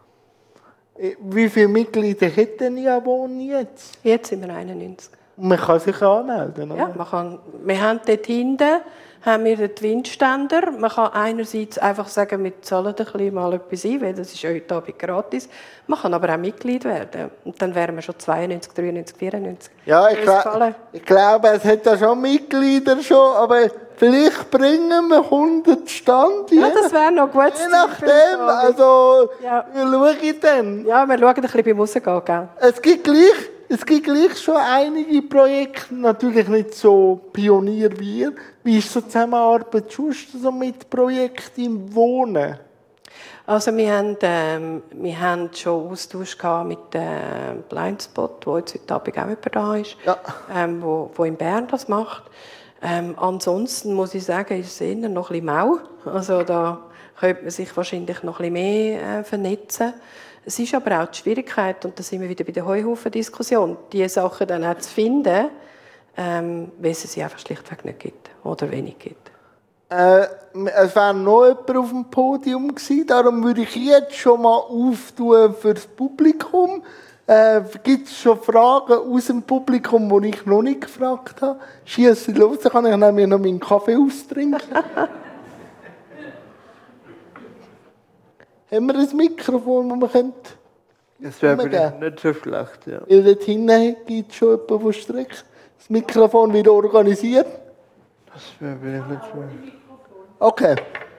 Wie viele Mitglieder hätten ihr Wohnen jetzt? Jetzt sind wir einundneunzig. Und man kann sich anmelden, oder? Ja, man kann, wir haben dort hinten haben wir den Windständer. Man kann einerseits einfach sagen, wir zahlen ein bisschen mal etwas ein, weil das ist ja heute Abend gratis. Man kann aber auch Mitglied werden. Und dann wären wir schon zweiundneunzig, dreiundneunzig, vierundneunzig. Ja, ich, Würde es glaub, gefallen? ich glaube, es hat ja schon Mitglieder schon, aber vielleicht bringen wir hundert Stand. Ja, das wäre noch gut. Je nachdem, also, Ja. wir schauen dann. Ja, wir schauen ein bisschen beim Rausgehen, gell? Es gibt gleich, es gibt gleich schon einige Projekte, natürlich nicht so Pionier wie ihr. Wie ist so die Zusammenarbeit sonst so mit Projekten im Wohnen? Also wir haben, ähm, wir haben schon Austausch gehabt mit dem Blindspot, wo jetzt heute Abend auch jemand da ist, Ja. ähm, wo, wo in Bern das macht. Ähm, ansonsten muss ich sagen, ist es eher noch ein bisschen mau. Also da könnte man sich wahrscheinlich noch ein bisschen mehr äh, vernetzen. Es ist aber auch die Schwierigkeit, und da sind wir wieder bei der Heuhaufen-Diskussion, diese Sachen dann auch zu finden, ähm, weil es sie einfach schlichtweg nicht gibt oder wenig gibt. Äh, es wäre noch jemand auf dem Podium gewesen, darum würde ich jetzt schon mal auftun für das Publikum. Äh, Gibt es schon Fragen aus dem Publikum, die ich noch nicht gefragt habe? Schiessen los, dann kann ich nämlich noch meinen Kaffee austrinken. Haben wir ein Mikrofon, das man könnte? Das wäre Immer vielleicht nicht so schlecht, ja. Weil dort hinten gibt es schon jemanden, der streckt. Das Mikrofon wieder organisiert. Das wäre vielleicht nicht so. Okay.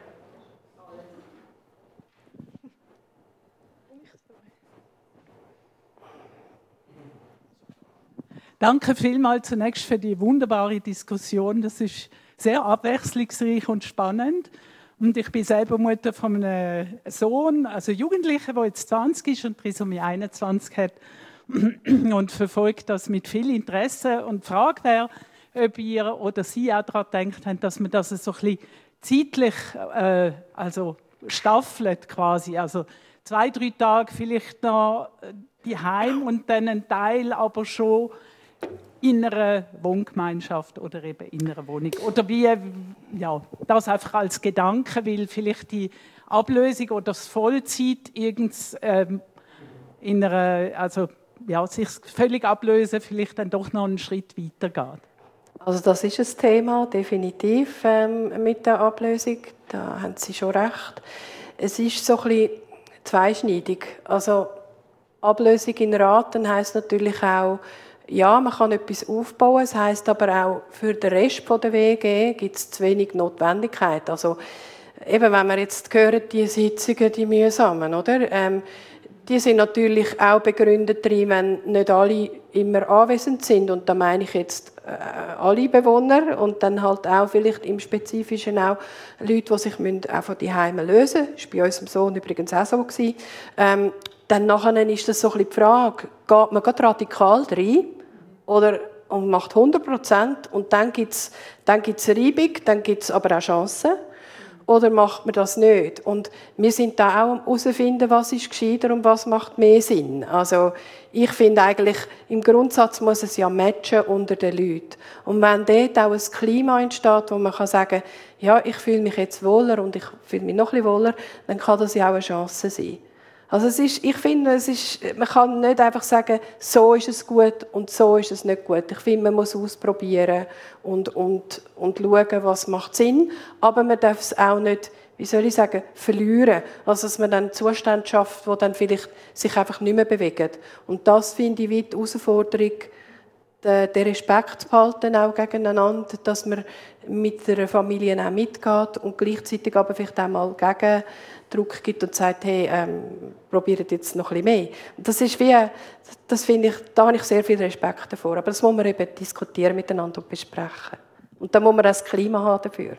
Danke vielmals zunächst für die wunderbare Diskussion. Das ist sehr abwechslungsreich und spannend. Und ich bin selber Mutter von einem Sohn, also Jugendlichen, der jetzt zwanzig ist und Trisomie einundzwanzig hat und verfolgt das mit viel Interesse. Und die Frage wäre, ob ihr oder Sie auch daran gedacht haben, dass man das so ein bisschen zeitlich äh, also staffelt quasi. Also zwei, drei Tage vielleicht noch die Heim und dann ein Teil aber schon in einer Wohngemeinschaft oder eben in einer Wohnung. Oder wie, ja, das einfach als Gedanke, weil vielleicht die Ablösung oder das Vollzeit irgends, ähm, in einer, also ja, sich völlig ablösen, vielleicht dann doch noch einen Schritt weiter geht. Also das ist ein Thema, definitiv, ähm, mit der Ablösung. Da haben Sie schon recht. Es ist so ein bisschen zweischneidig. Also Ablösung in Raten heisst natürlich auch, ja, man kann etwas aufbauen. Es heisst aber auch, für den Rest der W G gibt es zu wenig Notwendigkeit. Also eben, wenn wir jetzt hören, die Sitzungen, die mühsamen, oder? Ähm, die sind natürlich auch begründet drin, wenn nicht alle immer anwesend sind. Und da meine ich jetzt äh, alle Bewohner und dann halt auch vielleicht im Spezifischen auch Leute, die sich auch von die Heime lösen müssen. Das war bei unserem Sohn übrigens auch so. Ähm, dann nachher ist das so ein bisschen die Frage, geht man gerade radikal rein oder und macht hundert Prozent und dann gibt es dann gibt's Reibung, dann gibt es aber auch Chancen. Oder macht man das nicht? Und wir sind da auch am herausfinden, was ist gescheiter und was macht mehr Sinn. Also ich finde eigentlich, im Grundsatz muss es ja matchen unter den Leuten. Und wenn dort auch ein Klima entsteht, wo man kann sagen, ja, ich fühle mich jetzt wohler und ich fühle mich noch ein bisschen wohler, dann kann das ja auch eine Chance sein. Also es ist, ich finde, es ist, man kann nicht einfach sagen, so ist es gut und so ist es nicht gut. Ich finde, man muss ausprobieren und, und, und schauen, was macht Sinn. Aber man darf es auch nicht, wie soll ich sagen, verlieren. Also dass man dann Zustände schafft, die dann vielleicht sich einfach nicht mehr bewegen. Und das finde ich wie die Herausforderung, den Respekt zu behalten, auch gegeneinander, dass man mit der Familie auch mitgeht und gleichzeitig aber vielleicht auch mal Gegendruck gibt und sagt, hey, ähm, probiert jetzt noch ein bisschen mehr. Und das ist wie, das finde ich, da habe ich sehr viel Respekt davor. Aber das muss man eben diskutieren miteinander und besprechen. Und da muss man auch das Klima haben dafür.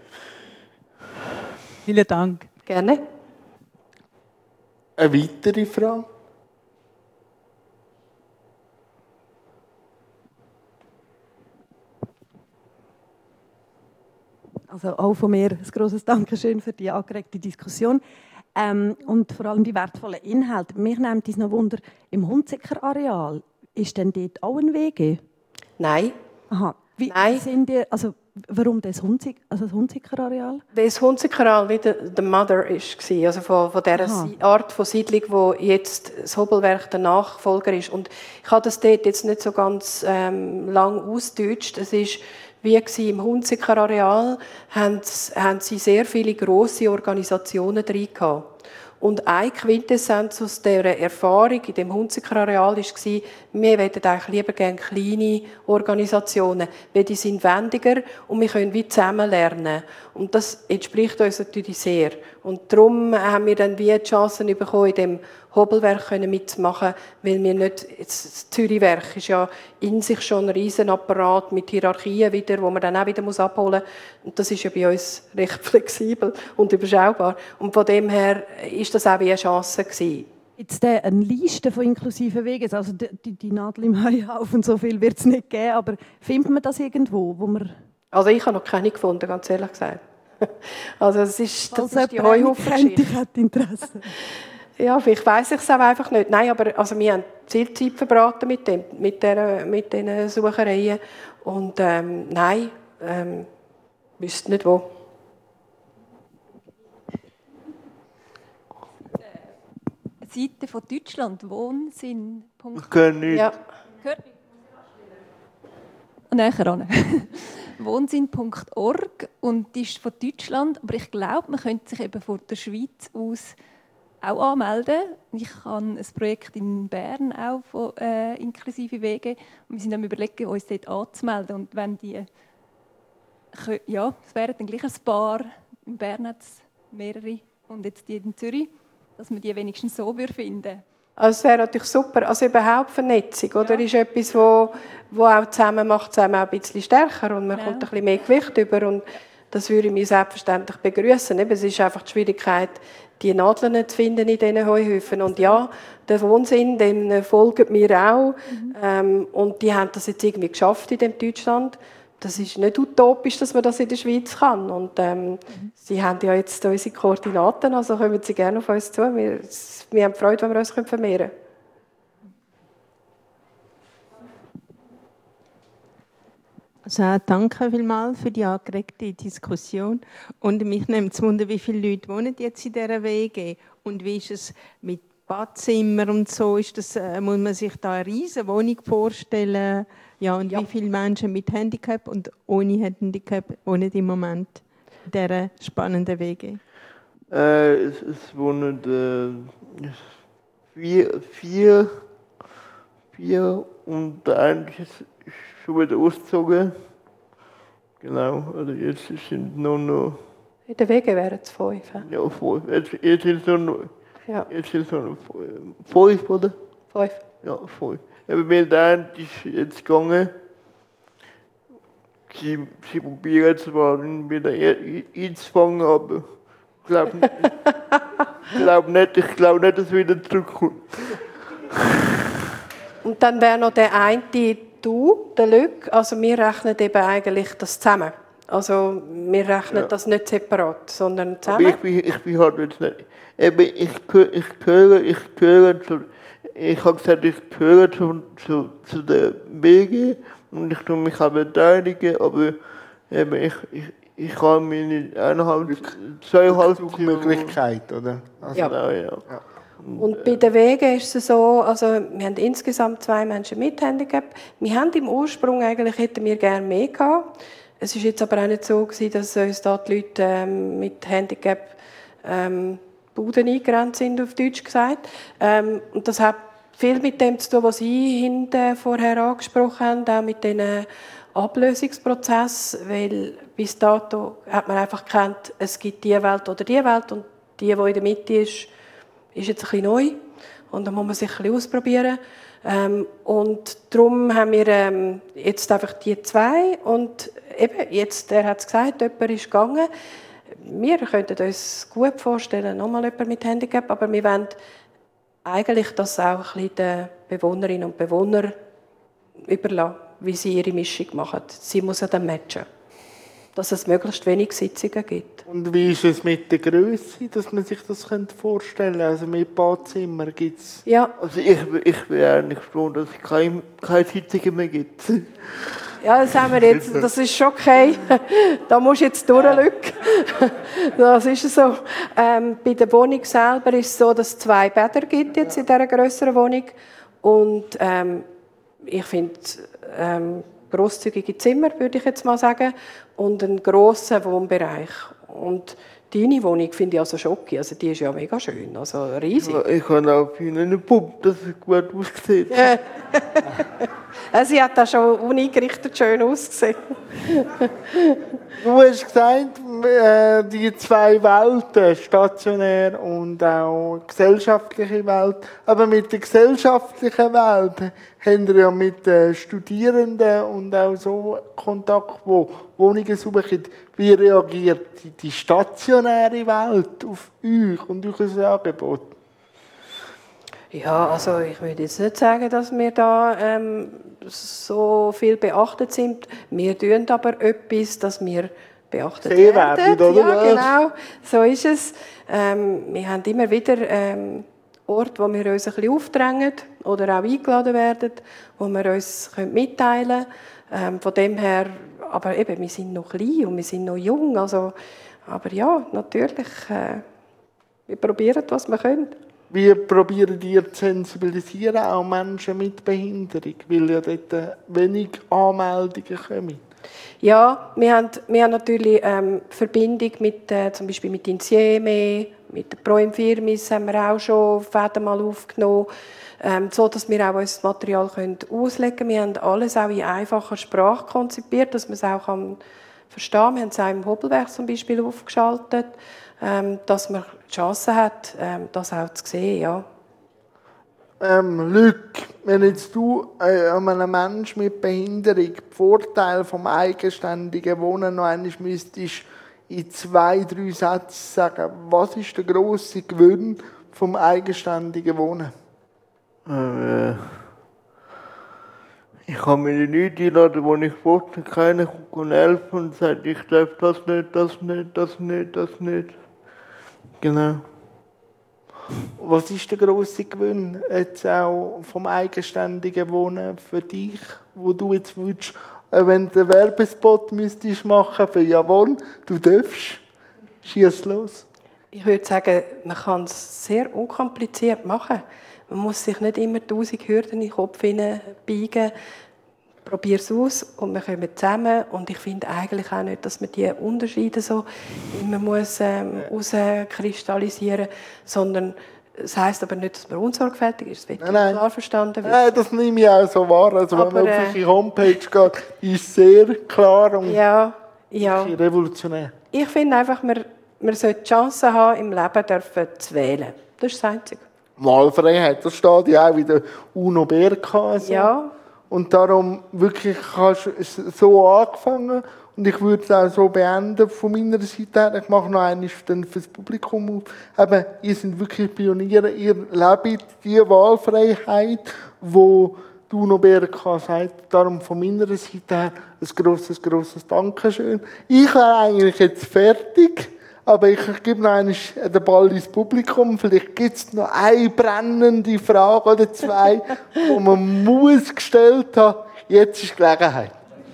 Vielen Dank. Gerne. Eine weitere Frage? Also auch von mir ein grosses Dankeschön für die angeregte Diskussion ähm, und vor allem die wertvollen Inhalte. Mich nimmt es noch Wunder, im Hunziker-Areal, ist denn dort auch ein W G? Nein. Aha. Wie Nein. Sind die, also warum das, Hunzig, also das Hunziker-Areal? Das Hunziker-Areal wie der Mother war, also von, von dieser Aha. Art von Siedlung, wo jetzt das Hobelwerk der Nachfolger ist. Und ich habe das dort jetzt nicht so ganz ähm, lang ausgedeutscht. Es ist wie im Hunziker-Areal haben, haben sie sehr viele grosse Organisationen drin gehabt. Und eine Quintessenz aus dieser Erfahrung in dem Hunziker-Areal war, wir wollen eigentlich lieber gerne kleine Organisationen, weil die sind wendiger und wir können wie zusammen lernen. Und das entspricht uns natürlich sehr. Und darum haben wir dann wie die Chancen bekommen, in dem Hobelwerk mitzumachen, weil wir nicht, das Zürichwerk ist ja in sich schon ein Riesenapparat mit Hierarchien wieder, wo man dann auch wieder abholen muss. Und das ist ja bei uns recht flexibel und überschaubar. Und von dem her ist das auch wie eine Chance gewesen. Jetzt äh, eine Liste von inklusiven Wegen, also die, die, die Nadel im Heuhaufen, so viel wird es nicht geben, aber findet man das irgendwo, wo man... Also ich habe noch keine gefunden, ganz ehrlich gesagt. Also es ist, das ist die Heuhaufen-Geschichte. Ich hätte Interesse. Ja, vielleicht weiss ich es auch einfach nicht. Nein, aber also wir haben viel Zeit verbraten mit dem, mit der, mit diesen Suchereien. Und ähm, nein, ähm, wüsste nicht wo. Seite von Deutschland, Wohnsinn. Ich kann nicht. Ja. Hört näher an. wohnsinn punkt org und die ist von Deutschland, aber ich glaube, man könnte sich eben von der Schweiz aus auch anmelden. Ich habe ein Projekt in Bern auch von äh, inklusive Wege und wir sind am Überlegen, uns dort anzumelden. Und wenn die, ja, es wären dann gleich ein paar. In Bern hat es mehrere und jetzt die in Zürich, dass man die wenigstens so finden würde. Also es wäre natürlich super. Also überhaupt Vernetzung, oder? Ja. Ist etwas, wo, wo auch zusammen macht, zusammen auch ein bisschen stärker und man ja. kommt ein bisschen mehr Gewicht über und das würde ich mir selbstverständlich begrüßen. Es ist einfach die Schwierigkeit, die Nadeln zu finden in diesen Heuhöfen. Und ja, der Wohnsinn, dem folgen wir auch. Mhm. Ähm, und die haben das jetzt irgendwie geschafft in dem Deutschland. Das ist nicht utopisch, dass man das in der Schweiz kann. Und ähm, mhm. sie haben ja jetzt unsere Koordinaten, also kommen sie gerne auf uns zu. Wir, wir haben Freude, wenn wir uns vermehren können. Also auch danke vielmals für die angeregte Diskussion. Und mich nimmt es Wunder, wie viele Leute wohnen jetzt in dieser W G und wie ist es mit Badzimmer und so? Ist das, äh, muss man sich da eine riesige Wohnung vorstellen? Ja, und ja. Wie viele Menschen mit Handicap und ohne Handicap wohnen im Moment in dieser spannenden W G? Äh, es, es wohnen äh, vier, vier, vier und der eine ist schon wieder ausgezogen. Genau, also jetzt sind nur noch... In der W G wären es fünf. He? Ja, fünf. Jetzt, jetzt sind es nur noch... Ja. Jetzt sind es nur noch fünf, oder? Fünf. Ja, fünf. Aber weil der eine ist jetzt gegangen. Sie, sie probieren zwar ihn wieder einzufangen, aber ich glaube nicht, glaub nicht, ich glaub nicht, dass er wieder zurückkommt. Und dann wäre noch der eine, du, der Luc. Also wir rechnen eben eigentlich das zusammen. Also wir rechnen ja. das nicht separat, sondern zusammen. Aber ich bin, ich bin halt jetzt nicht... Eben, ich, ich gehöre, ich gehöre zu... Ich habe gesagt, ich gehöre zu, zu, zu der W G und ich tue mich auch beteiligen, aber eben, ich, ich, ich habe meine eineinhalb, zweieinhalb Möglichkeit, oder? Also, ja. Genau, ja. ja. Und bei der W G ist es so, also wir haben insgesamt zwei Menschen mit Handicap. Wir haben im Ursprung eigentlich, hätten wir gerne mehr gehabt. Es war jetzt aber auch nicht so gewesen, dass uns da die Leute ähm, mit Handicap ähm, Buden eingerannt sind, auf Deutsch gesagt. Ähm, und das hat viel mit dem zu tun, was Sie hinten vorher angesprochen haben, auch mit diesen Ablösungsprozess, weil bis dato hat man einfach gekannt, es gibt die Welt oder die Welt und die, die in der Mitte ist, ist jetzt ein bisschen neu und da muss man sich ein bisschen ausprobieren. Ähm, und darum haben wir ähm, jetzt einfach die zwei und eben, jetzt, er hat es gesagt, jemand ist gegangen. Wir könnten uns gut vorstellen, nochmal jemand mit Handicap, aber wir wollen eigentlich das auch ein bisschen den Bewohnerinnen und Bewohnern überlassen, wie sie ihre Mischung machen. Sie muss ja dann matchen, dass es möglichst wenig Sitzungen gibt. Und wie ist es mit der Größe, dass man sich das vorstellen könnte? Also mit Badzimmer gibt es... Ja. Also ich, ich bin eigentlich froh, dass es keine, keine Sitzungen mehr gibt. Ja, das haben wir jetzt, das ist schon okay. Da musst du jetzt durch, Luc. Das ist so. Ähm, bei der Wohnung selber ist es so, dass es zwei Bäder gibt jetzt in dieser grösseren Wohnung. Und ähm, ich finde ähm, grosszügige Zimmer, würde ich jetzt mal sagen, und einen grossen Wohnbereich. Und deine Wohnung finde ich also schocki. Also die ist ja mega schön, also riesig. Ja, ich habe auch viel einen Pub, das ist gut ausgesehen. Ja. Sie hat auch schon uneingerichtet schön ausgesehen. Du hast gesagt, äh, die zwei Welten, stationär und auch gesellschaftliche Welt. Aber mit der gesellschaftlichen Welt haben wir ja mit den Studierenden und auch so Kontakt, wo Wohnungen suchen. Wie reagiert die stationäre Welt auf euch und euer Angebot? Ja, also ich würde jetzt nicht sagen, dass wir da ähm, so viel beachtet sind. Wir tun aber etwas, dass wir beachtet Sehr werden. werden, oder? Ja, genau, so ist es. Ähm, wir haben immer wieder ähm, Orte, wo wir uns ein bisschen aufdrängen oder auch eingeladen werden, wo wir uns mitteilen können. Ähm, von dem her, aber eben, wir sind noch klein und wir sind noch jung. Also, aber ja, natürlich, äh, wir probieren, was wir können. Wie probiert ihr zu sensibilisieren, auch Menschen mit Behinderung? Weil ja dort wenig Anmeldungen kommen. Ja, wir haben, wir haben natürlich ähm, Verbindung mit, äh, zum Beispiel mit Insieme, mit der Pro Infirmis haben wir auch schon Fäden mal aufgenommen, ähm, so dass wir auch unser Material können auslegen können. Wir haben alles auch in einfacher Sprache konzipiert, dass man es auch kann verstehen kann. Wir haben es auch im Hobelwerk zum Beispiel aufgeschaltet, ähm, dass man die Chance hat, ähm, das auch zu sehen. Ja. Ähm, Luc, wenn jetzt du äh, einem Menschen mit Behinderung die Vorteile vom eigenständigen Wohnen noch einmal müsstest in zwei, drei Sätzen sagen, was ist der grosse Gewinn vom eigenständigen Wohnen? Äh, ich kann mir Leute einladen, die ich wollte, keiner kommt helfen und sagt, ich darf das nicht, das nicht, das nicht, das nicht. Genau. Was ist der grosse Gewinn jetzt auch vom eigenständigen Wohnen für dich, wo du jetzt würdest Äh, wenn du einen Werbespot müsstest machen für Javon, du darfst. Schieß los. Ich würde sagen, man kann es sehr unkompliziert machen. Man muss sich nicht immer tausend Hürden in den Kopf hineinbiegen. Probier es aus und wir kommen zusammen. Und ich finde eigentlich auch nicht, dass man die Unterschiede so immer muss, ähm, herauskristallisieren muss, sondern es heisst aber nicht, dass man unsorgfältig ist. Das wird Nein, nein. klar verstanden werden. Nein, das nehme ich auch so wahr. Also Aber, wenn man äh, auf unsere Homepage geht, die ist sehr klar und Ja, ja. revolutionär. Ich finde einfach, man, man sollte die Chance haben, im Leben dürfen zu wählen. Das ist das Einzige. Wahlfreiheit, das steht ja auch in der UNO-B R K. So. Ja. Und darum wirklich hast du es so angefangen und ich würde es auch so beenden von meiner Seite her. Ich mache noch eines für das Publikum auf. Eben, ihr seid wirklich Pioniere, ihr lebt die Wahlfreiheit, die die UNO-B R K sagt. Darum von meiner Seite her ein grosses, grosses Dankeschön. Ich wäre eigentlich jetzt fertig. Aber ich gebe noch einmal den Ball ins Publikum. Vielleicht gibt es noch eine brennende Frage oder zwei, die man muss gestellt haben. Jetzt ist die Gelegenheit.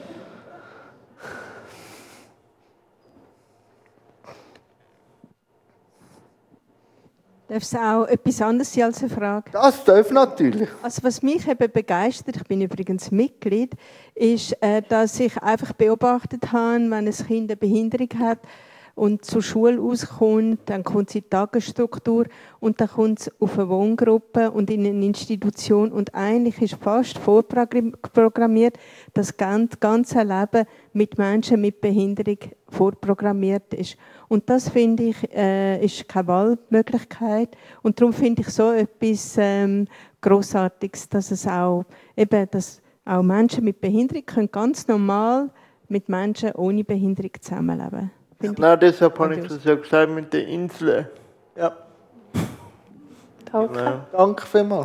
Darf es auch etwas anderes sein als eine Frage? Das darf natürlich. Also was mich eben begeistert, ich bin übrigens Mitglied, ist, äh, dass ich einfach beobachtet habe, wenn ein Kind eine Behinderung hat, und zur Schule auskommt, dann kommt sie in die Tagesstruktur und dann kommt es auf eine Wohngruppe und in eine Institution und eigentlich ist fast vorprogrammiert, das ganze Leben mit Menschen mit Behinderung vorprogrammiert ist. Und das finde ich, äh, ist keine Wahlmöglichkeit und darum finde ich so etwas ähm, Grossartiges, dass es auch, eben, dass auch Menschen mit Behinderung können ganz normal mit Menschen ohne Behinderung zusammenleben. Nein, deshalb habe ich das ja gesagt mit den Inseln. Ja. Danke. Genau. Danke vielmals.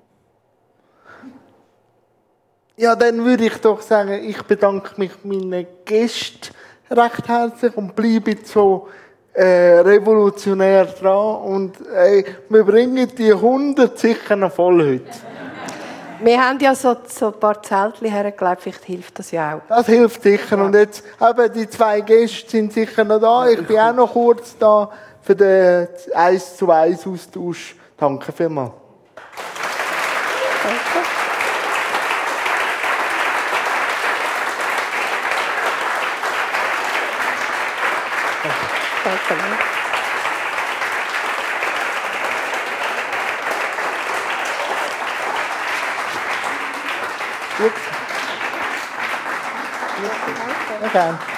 Ja, dann würde ich doch sagen, ich bedanke mich meinen Gästen recht herzlich und bleibe so äh, revolutionär dran. Und äh, wir bringen die hundert sicher noch voll heute. Wir haben ja so, so ein paar Zeltchen hergelegt, vielleicht hilft das ja auch. Das hilft sicher. Und jetzt, eben, die zwei Gäste sind sicher noch da. Ich bin auch noch kurz da für den eins zu eins Austausch. Danke vielmals. Danke. Danke. Gut. Okay.